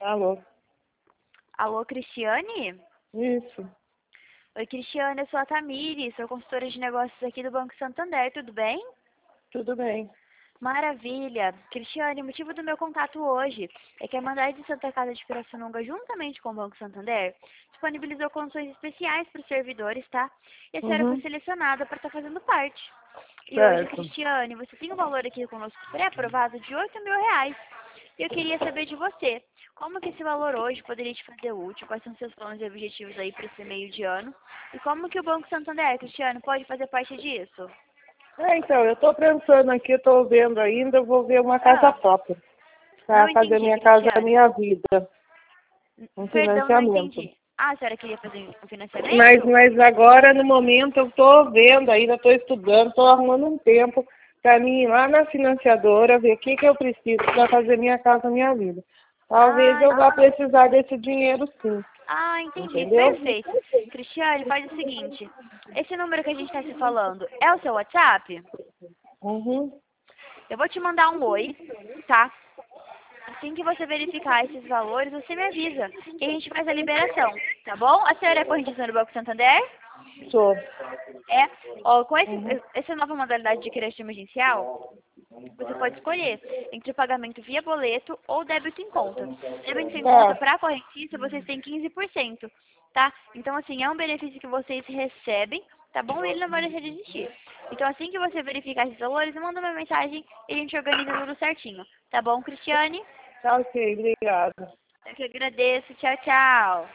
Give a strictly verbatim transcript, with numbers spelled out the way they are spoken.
Alô? Alô, Cristiane? Isso, Oi, Cristiane, eu sou a Tamires, sou consultora de negócios aqui do Banco Santander, tudo bem? tudo bem. Maravilha! Cristiane, o motivo do meu contato hoje é que a Mandai de Santa Casa de Pirassununga, juntamente com o Banco Santander, disponibilizou condições especiais para os servidores, tá? E a senhora foi Uhum, selecionada para estar fazendo parte. E hoje, certo. Cristiane, você tem um valor aqui conosco pré-aprovado de oito mil reais. E eu queria saber de você, como que esse valor hoje poderia te fazer útil? Quais são seus planos e objetivos aí para esse meio de ano? E como que o Banco Santander, Cristiano, pode fazer parte disso? É, então, eu estou pensando aqui, estou vendo ainda, eu vou ver uma casa Ah, própria, não para fazer entendi, minha casa, Cristiane. minha vida, um Perdão, não financiamento. entendi. Ah, a senhora queria fazer um Mas, financiamento? mas agora, no momento, eu estou vendo ainda, estou estudando, estou arrumando um tempo para mim ir lá na financiadora, ver o que, que eu preciso para fazer minha casa, minha vida. Talvez Ah, eu vá precisar desse dinheiro sim, ah, entendi. entendeu? Perfeito. Cristiane, faz o seguinte. Esse número que a gente está se falando é o seu WhatsApp? Uhum. Eu vou te mandar um oi, tá? Assim que você verificar esses valores, você me avisa que a gente faz a liberação, tá bom? A senhora é correntista do Banco Santander? Sou. É. Ó, com esse, Uhum. essa nova modalidade de crédito emergencial, você pode escolher entre o pagamento via boleto ou débito em conta. Débito em conta Tá. para a correntista, vocês têm quinze por cento, tá? Então, assim, é um benefício que vocês recebem, tá bom? E ele não vai deixar de existir. Então, assim que você verificar esses valores, manda uma mensagem e a gente organiza tudo certinho. Tá bom, Cristiane? Tá ok, obrigada. Eu que agradeço. Tchau, tchau.